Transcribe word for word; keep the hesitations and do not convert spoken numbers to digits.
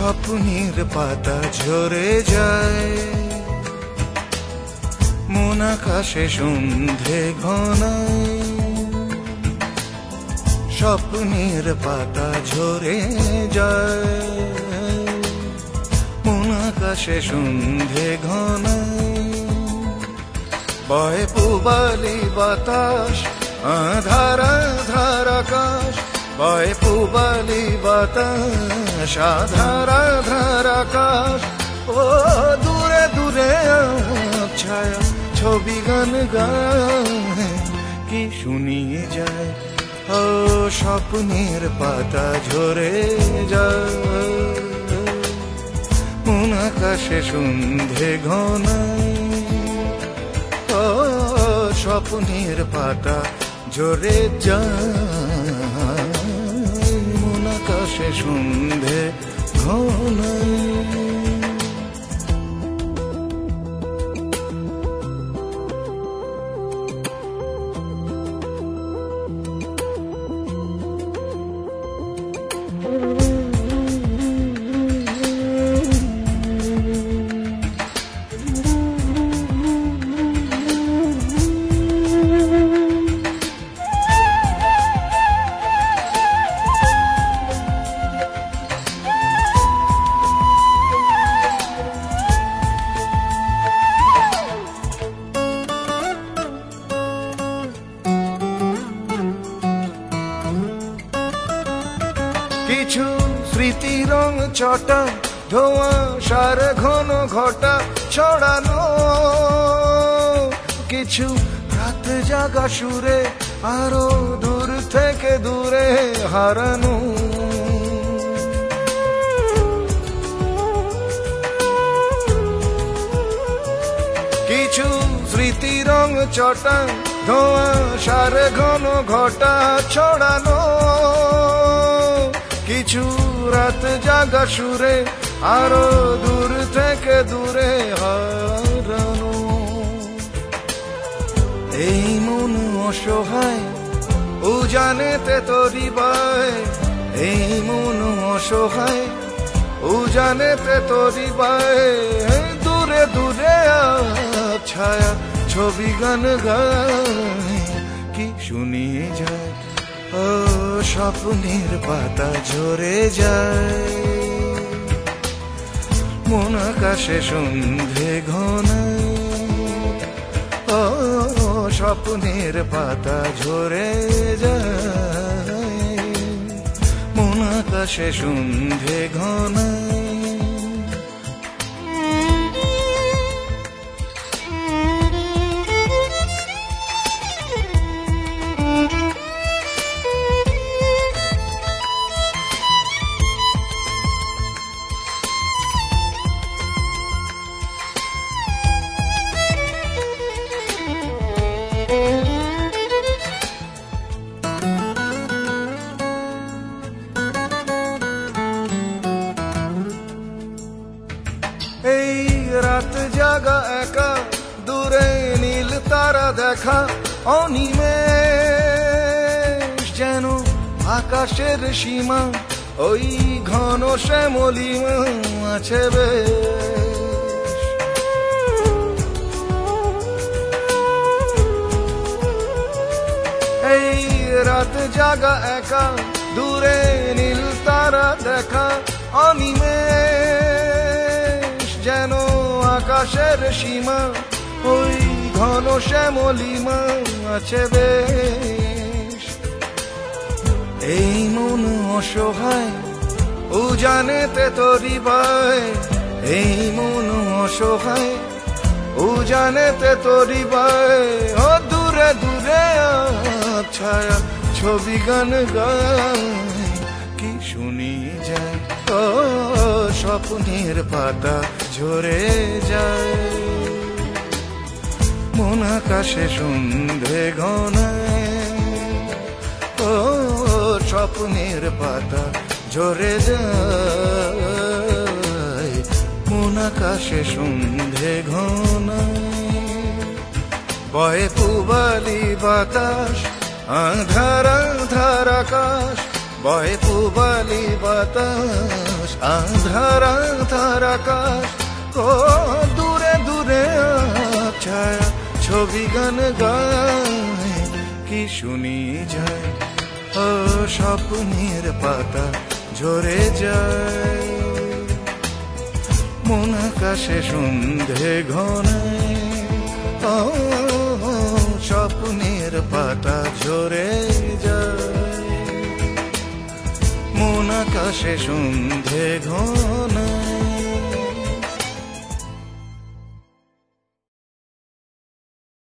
স্বপ্নের পাতা ঝরে যায়, মন আকাশে সন্ধে ঘনায়। স্বপ্নের পাতা ঝরে যায়, মন আকাশে সন্ধে ঘনায়। বয় পূবালি বাতাস, আধার আধার আকাশ, বয় পূবালি বাতাস, আধার আধার আকাশ। ও দূরে দূরে ছায়া ছবি গান গায়, কি শুনিয়ে যায়। ও স্বপ্নের পাতা ঝরে যায়, মন আকাশে সন্ধে ঘনায়। ও স্বপ্নের পাতা ঝরে যায়, মন আকাশে সন্ধে ঘনায়। কিছু স্মৃতি রং ছটা, ধোঁয়া সার ঘন ঘটা ছড়ানো। কিছু রাত জাগা সুরে, আরো দূর থেকে দূরে হারানো। কিছু স্মৃতি রং ছটা, ধোঁয়া সার ঘন ঘটা ছড়ানো। কিছু রাত জাগা সুরে, আরো দূর থেকে দূরে হারানো। এই মন অসহায় উজানেতে তোরি বায়, এই মন অসহায় উজানেতে তোরি বায়। দূরে দূরে ছায়া ছবি গান গায়, কি শুনিয়ে যায়। ও স্বপ্নের পাতা ঝরে যায়, মন আকাশে সন্ধে ঘনায়। ও স্বপ্নের পাতা ঝরে যায়, মন আকাশে সন্ধে ঘনায়। এই রাত জাগা একা, দূরে নীল তারা দেখা অনিমেষ। যেন আকাশের সীমা, ওই ঘন শ্যামলিমা আছে বেশ। এই রাত জাগা একা, দূরে নীল তারা দেখা অনিমেষ। যেন আকাশের সীমা, ওই ঘন শ্যামলিমা আছে বেশ। এই মন অসহায় উজানেতে তোরি বায়, এই মন অসহায় উজানেতে তোরি বায়। ও দূরে দূরে ছায়া ছবি গান গায়, কি শুনিয়ে যায়। ও স্বপ্নের পাতা ঝরে যায়, মন আকাশে সন্ধে ঘনায়। ও স্বপ্নের পাতা ঝরে যায়, মন আকাশে সন্ধে ঘনায়। বয় পূবালি বাতাস, আধার আধার আকাশ, বয়ে পুবালি বাতাস, আধার আধার আকাশ, ও দূরে দূরে ছায়া ছবি গান গায়, কি শুনি যায় ও স্বপ্নের পাতা ঝরে যায়। মন আকাশে সন্ধে ঘনায়, ও স্বপ্নের পাতা ঝরে যায়। মন আকাশে সন্ধে ঘনায়।